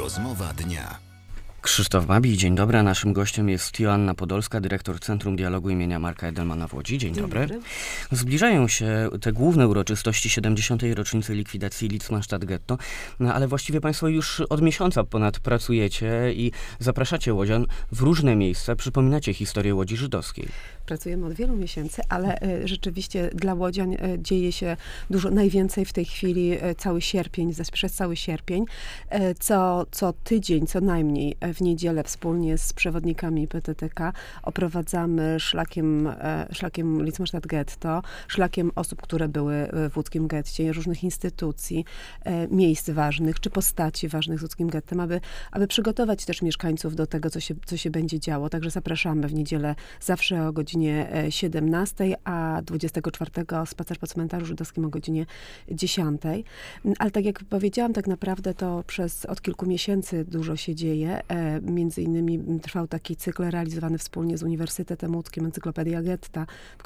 Rozmowa dnia. Krzysztof Babi, dzień dobry. A naszym gościem jest Joanna Podolska, dyrektor Centrum Dialogu imienia Marka Edelmana w Łodzi. Dzień dobry. Zbliżają się te główne uroczystości 70. rocznicy likwidacji Litzmannstadt Getto, ale właściwie Państwo już od miesiąca ponad pracujecie i zapraszacie łodzian w różne miejsca, przypominacie historię Łodzi Żydowskiej. Pracujemy od wielu miesięcy, ale rzeczywiście dla łodzian dzieje się dużo, najwięcej w tej chwili cały sierpień, przez cały sierpień. Co tydzień, co najmniej w niedzielę wspólnie z przewodnikami PTTK oprowadzamy szlakiem Litzmannstadt Getto, szlakiem osób, które były w łódzkim getcie, różnych instytucji, miejsc ważnych, czy postaci ważnych z łódzkim gettem, aby przygotować też mieszkańców do tego, co się będzie działo. Także zapraszamy w niedzielę zawsze o godzinie 17, a 24 spacer po cmentarzu żydowskim o godzinie 10. Ale tak jak powiedziałam, tak naprawdę to od kilku miesięcy dużo się dzieje. Między innymi trwał taki cykl realizowany wspólnie z Uniwersytetem Łódzkim, Encyklopedia Getta, w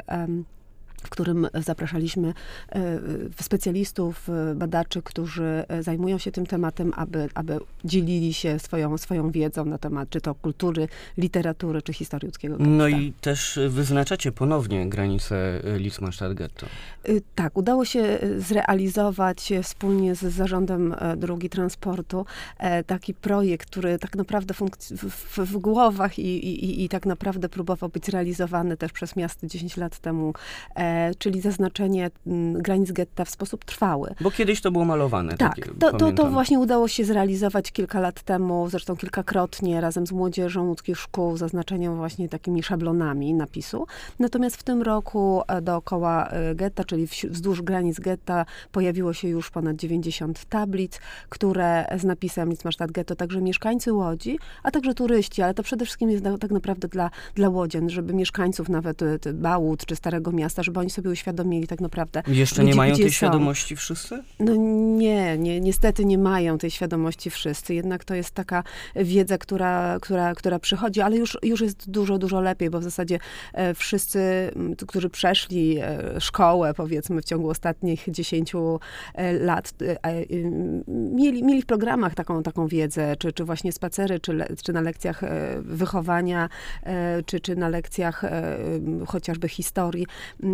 którym zapraszaliśmy specjalistów, badaczy, którzy zajmują się tym tematem, aby dzielili się swoją wiedzą na temat czy to kultury, literatury, czy historii łódzkiego getta. No i też wyznaczacie ponownie granice Litzmannstadt Getto. Tak, udało się zrealizować wspólnie z Zarządem Dróg i Transportu taki projekt, który tak naprawdę w głowach i tak naprawdę próbował być zrealizowany też przez miasto 10 lat temu, czyli zaznaczenie granic getta w sposób trwały. Bo kiedyś to było malowane. Tak, to właśnie udało się zrealizować kilka lat temu, zresztą kilkakrotnie razem z młodzieżą łódzkich szkół, zaznaczeniem właśnie takimi szablonami napisu. Natomiast w tym roku dookoła getta, czyli wzdłuż granic getta pojawiło się już ponad 90 tablic, które z napisem Litzmannstadt Getto, także mieszkańcy Łodzi, a także turyści, ale to przede wszystkim jest tak naprawdę dla łodzian, żeby mieszkańców nawet Bałut czy Starego Miasta, żeby oni sobie uświadomili tak naprawdę. Jeszcze nie mają tej świadomości wszyscy? No niestety nie mają tej świadomości wszyscy. Jednak to jest taka wiedza, która przychodzi, ale już jest dużo lepiej, bo w zasadzie wszyscy, którzy przeszli szkołę, powiedzmy, w ciągu ostatnich 10 lat, mieli w programach taką wiedzę, czy właśnie spacery, czy na lekcjach wychowania, czy na lekcjach chociażby historii,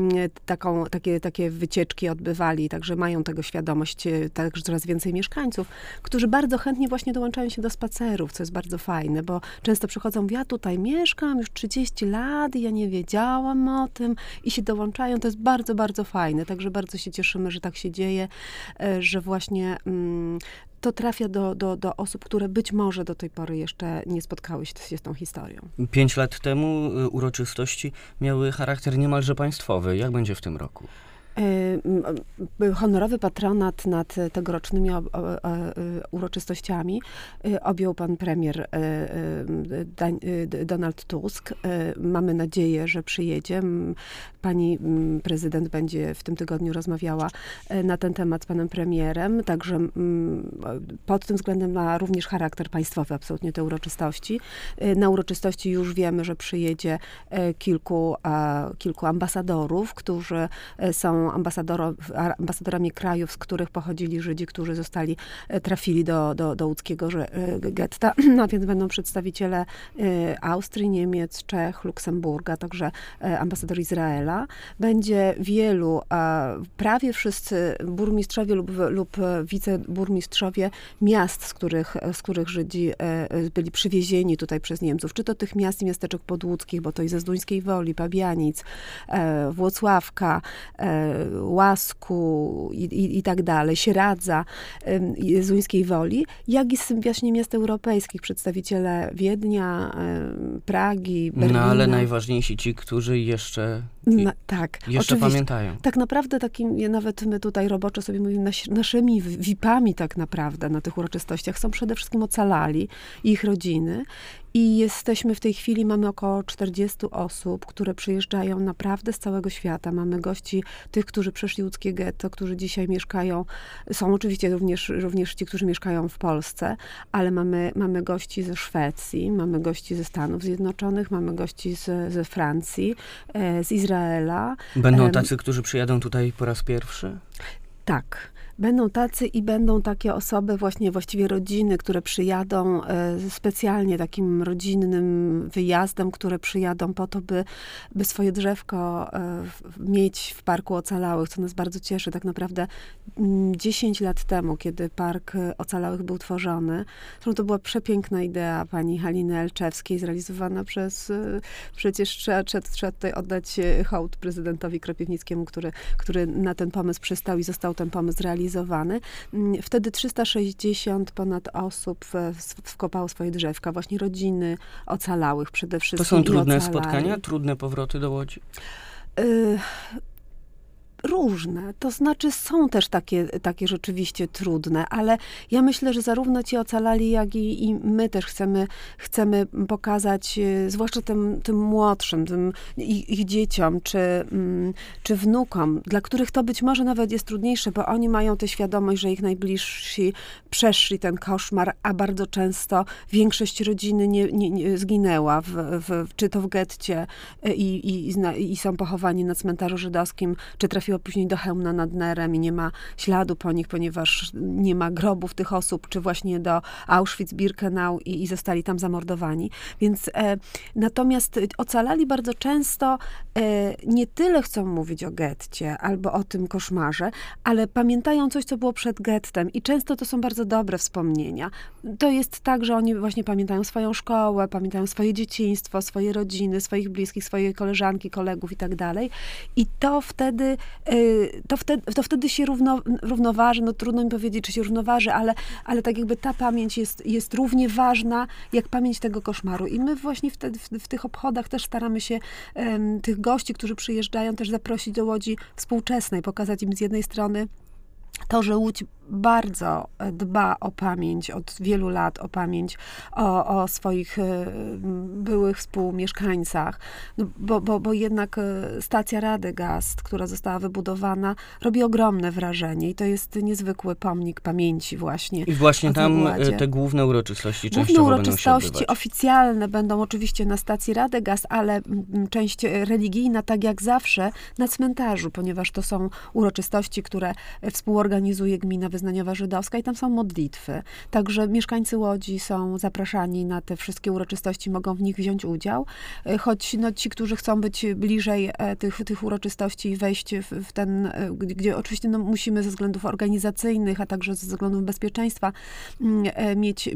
takie wycieczki odbywali, także mają tego świadomość, także coraz więcej mieszkańców, którzy bardzo chętnie właśnie dołączają się do spacerów, co jest bardzo fajne, bo często przychodzą, ja tutaj mieszkam już 30 lat i ja nie wiedziałam o tym i się dołączają, to jest bardzo, bardzo fajne, także bardzo się cieszymy, że tak się dzieje, że właśnie to trafia do osób, które być może do tej pory jeszcze nie spotkały się z tą historią. 5 lat temu uroczystości miały charakter niemalże państwowy. Jak będzie w tym roku? Honorowy patronat nad tegorocznymi uroczystościami objął pan premier Donald Tusk. Mamy nadzieję, że przyjedzie. Pani prezydent będzie w tym tygodniu rozmawiała na ten temat z panem premierem, także pod tym względem ma również charakter państwowy absolutnie te uroczystości. Na uroczystości już wiemy, że przyjedzie kilku ambasadorów, którzy są ambasadorami krajów, z których pochodzili Żydzi, którzy trafili do łódzkiego getta, no więc będą przedstawiciele Austrii, Niemiec, Czech, Luksemburga, także ambasador Izraela. Będzie wielu, prawie wszyscy burmistrzowie lub wiceburmistrzowie miast, z których Żydzi byli przywiezieni tutaj przez Niemców, czy to tych miast i miasteczek podłódzkich, bo to i ze Zduńskiej Woli, Pabianic, Włocławka, Łasku i tak dalej, Sieradza, Zduńskiej Woli, jak i z właśnie miast europejskich, przedstawiciele Wiednia, Pragi, Berlina. No ale najważniejsi ci, którzy jeszcze pamiętają. Tak naprawdę nawet my tutaj roboczo sobie mówimy, naszymi VIP-ami tak naprawdę na tych uroczystościach są przede wszystkim ocalali i ich rodziny. I jesteśmy w tej chwili, mamy około 40 osób, które przyjeżdżają naprawdę z całego świata. Mamy gości tych, którzy przeszli łódzkie getto, którzy dzisiaj mieszkają, są oczywiście również ci, którzy mieszkają w Polsce, ale mamy gości ze Szwecji, mamy gości ze Stanów Zjednoczonych, mamy gości ze Francji, z Izraela. Będą tacy, którzy przyjadą tutaj po raz pierwszy? Tak. Będą tacy i będą takie osoby, właściwie rodziny, które przyjadą specjalnie takim rodzinnym wyjazdem, które przyjadą po to, by swoje drzewko mieć w Parku Ocalałych, co nas bardzo cieszy. Tak naprawdę 10 lat temu, kiedy Park Ocalałych był tworzony, zresztą to była przepiękna idea pani Haliny Elczewskiej, zrealizowana przecież trzeba tutaj oddać hołd prezydentowi Kropiwnickiemu, który na ten pomysł przystał i został ten pomysł zrealizowany. Wtedy 360 ponad osób wkopało swoje drzewka, właśnie rodziny ocalałych przede wszystkim. To są trudne spotkania, trudne powroty do Łodzi? Różne. To znaczy są też takie rzeczywiście trudne, ale ja myślę, że zarówno ci ocalali, jak i my też chcemy pokazać, zwłaszcza tym młodszym, ich dzieciom, czy wnukom, dla których to być może nawet jest trudniejsze, bo oni mają tę świadomość, że ich najbliżsi przeszli ten koszmar, a bardzo często większość rodziny nie zginęła, czy to w getcie i są pochowani na cmentarzu żydowskim, czy trafiła później do Chełmna nad Nerem i nie ma śladu po nich, ponieważ nie ma grobów tych osób, czy właśnie do Auschwitz-Birkenau i zostali tam zamordowani. Więc natomiast ocalali bardzo często nie tyle chcą mówić o getcie albo o tym koszmarze, ale pamiętają coś, co było przed gettem i często to są bardzo dobre wspomnienia. To jest tak, że oni właśnie pamiętają swoją szkołę, pamiętają swoje dzieciństwo, swoje rodziny, swoich bliskich, swoje koleżanki, kolegów i tak dalej. I to wtedy się równoważy, no trudno mi powiedzieć, czy się równoważy, ale tak jakby ta pamięć jest równie ważna, jak pamięć tego koszmaru. I my właśnie wtedy w tych obchodach też staramy się tych gości, którzy przyjeżdżają, też zaprosić do Łodzi współczesnej, pokazać im z jednej strony to, że Łódź bardzo dba o pamięć, od wielu lat o pamięć o swoich byłych współmieszkańcach, no bo jednak stacja Radegast, która została wybudowana, robi ogromne wrażenie i to jest niezwykły pomnik pamięci właśnie. I właśnie tam te główne uroczystości częściowo będą się odbywać. Oficjalne będą oczywiście na stacji Radegast, ale część religijna, tak jak zawsze, na cmentarzu, ponieważ to są uroczystości, które współorganizuje gmina wyznaniowa żydowska i tam są modlitwy. Także mieszkańcy Łodzi są zapraszani na te wszystkie uroczystości, mogą w nich wziąć udział, choć ci, którzy chcą być bliżej tych uroczystości i wejść w ten, gdzie oczywiście musimy ze względów organizacyjnych, a także ze względów bezpieczeństwa mieć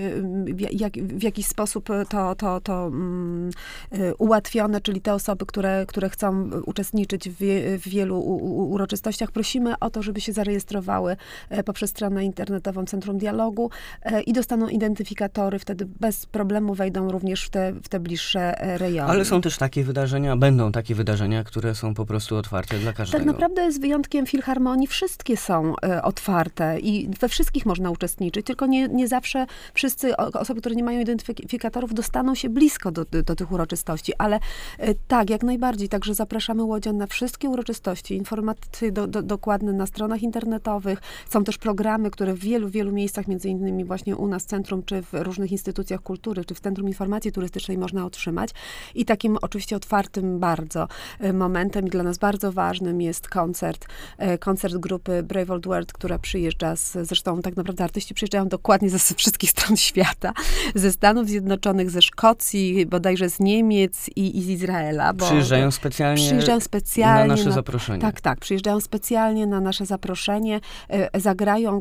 w jakiś sposób to ułatwione, czyli te osoby, które chcą uczestniczyć w wielu uroczystościach, prosimy o to, żeby się zarejestrowały poprzez stronę internetową Centrum Dialogu i dostaną identyfikatory, wtedy bez problemu wejdą również w te bliższe rejony. Ale są też takie wydarzenia, będą takie wydarzenia, które są po prostu otwarte dla każdego. Tak naprawdę z wyjątkiem Filharmonii wszystkie są otwarte i we wszystkich można uczestniczyć, tylko nie zawsze wszyscy osoby, które nie mają identyfikatorów, dostaną się blisko do tych uroczystości, ale tak, jak najbardziej. Także zapraszamy Łodzian na wszystkie uroczystości, informacje dokładne na stronach internetowych. Są też programy, które w wielu miejscach, między innymi właśnie u nas w centrum, czy w różnych instytucjach kultury, czy w Centrum Informacji Turystycznej można otrzymać. I takim oczywiście otwartym bardzo momentem i dla nas bardzo ważnym jest koncert grupy Brave Old World, która przyjeżdża zresztą tak naprawdę artyści przyjeżdżają dokładnie ze wszystkich stron świata, ze Stanów Zjednoczonych, ze Szkocji, bodajże z Niemiec i z Izraela. Przyjeżdżają specjalnie na nasze zaproszenie. Tak, przyjeżdżają specjalnie na nasze zaproszenie, zagrają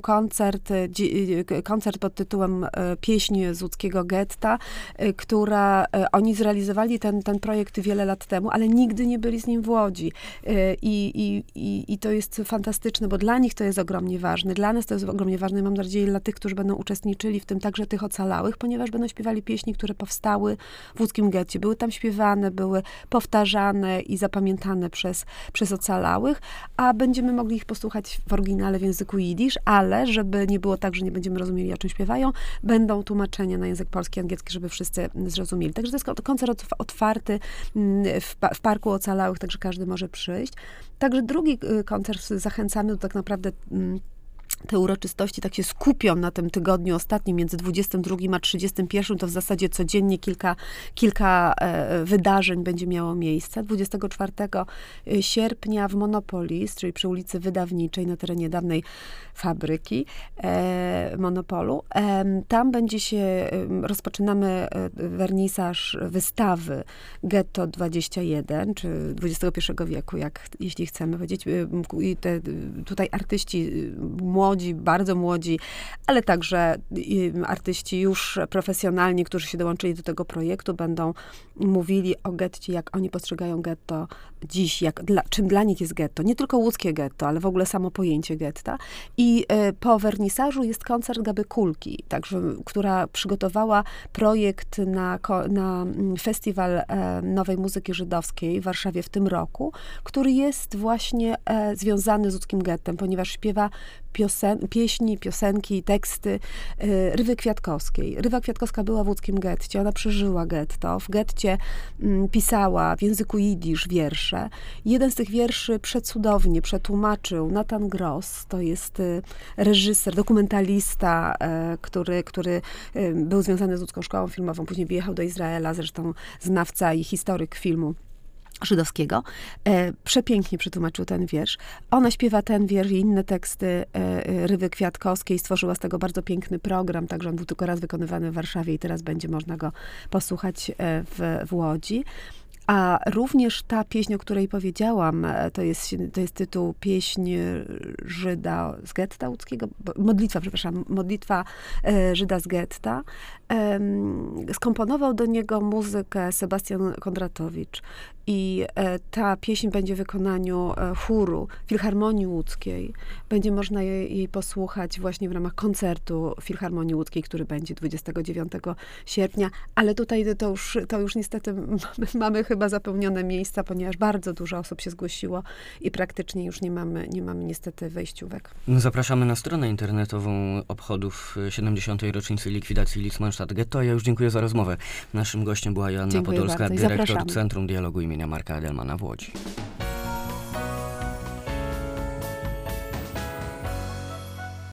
koncert pod tytułem Pieśń z łódzkiego getta, która oni zrealizowali ten projekt wiele lat temu, ale nigdy nie byli z nim w Łodzi. I to jest fantastyczne, bo dla nich to jest ogromnie ważne. Dla nas to jest ogromnie ważne i mam nadzieję dla tych, którzy będą uczestniczyli w tym, także tych ocalałych, ponieważ będą śpiewali pieśni, które powstały w łódzkim getcie. Były tam śpiewane, były powtarzane i zapamiętane przez ocalałych, a będziemy mogli ich posłuchać w oryginale w języku jidysz, ale żeby nie było tak, że nie będziemy rozumieli, o czym śpiewają, będą tłumaczenia na język polski, angielski, żeby wszyscy zrozumieli. Także to jest koncert otwarty w Parku Ocalałych, także każdy może przyjść. Także drugi koncert zachęcamy do tak naprawdę te uroczystości tak się skupią na tym tygodniu ostatnim, między 22 a 31, to w zasadzie codziennie kilka wydarzeń będzie miało miejsce. 24 sierpnia w Monopolis, czyli przy ulicy Wydawniczej, na terenie dawnej fabryki Monopolu. Tam rozpoczynamy wernisaż wystawy Getto 21, czy XXI wieku, jeśli chcemy powiedzieć. I tutaj artyści młodzi, bardzo młodzi, ale także artyści już profesjonalni, którzy się dołączyli do tego projektu, będą mówili o getcie, jak oni postrzegają getto dziś, czym dla nich jest getto. Nie tylko łódzkie getto, ale w ogóle samo pojęcie getta. I po wernisażu jest koncert Gaby Kulki, która przygotowała projekt na festiwal nowej muzyki żydowskiej w Warszawie w tym roku, który jest właśnie związany z łódzkim gettem, ponieważ śpiewa pieśni, piosenki, teksty Rywy Kwiatkowskiej. Rywa Kwiatkowska była w łódzkim getcie, ona przeżyła getto. W getcie pisała w języku jidysz wiersze. Jeden z tych wierszy przecudownie przetłumaczył Nathan Gross, to jest reżyser, dokumentalista, który był związany z łódzką szkołą filmową, później wyjechał do Izraela, zresztą znawca i historyk filmu żydowskiego. Przepięknie przetłumaczył ten wiersz. Ona śpiewa ten wiersz i inne teksty Rywy Kwiatkowskiej. Stworzyła z tego bardzo piękny program, także on był tylko raz wykonywany w Warszawie i teraz będzie można go posłuchać w Łodzi. A również ta pieśń, o której powiedziałam, to jest tytuł Pieśń Żyda z getta łódzkiego, modlitwa Żyda z getta. Skomponował do niego muzykę Sebastian Kondratowicz i ta pieśń będzie w wykonaniu chóru Filharmonii Łódzkiej. Będzie można jej posłuchać właśnie w ramach koncertu Filharmonii Łódzkiej, który będzie 29 sierpnia, ale tutaj to już niestety mamy chyba zapełnione miejsca, ponieważ bardzo dużo osób się zgłosiło i praktycznie już nie mamy niestety wejściówek. Zapraszamy na stronę internetową obchodów 70. rocznicy likwidacji Litzmannstadt Getto. Ja już dziękuję za rozmowę. Naszym gościem była Joanna Podolska, dyrektor Centrum Dialogu imienia Marka Edelmana w Łodzi.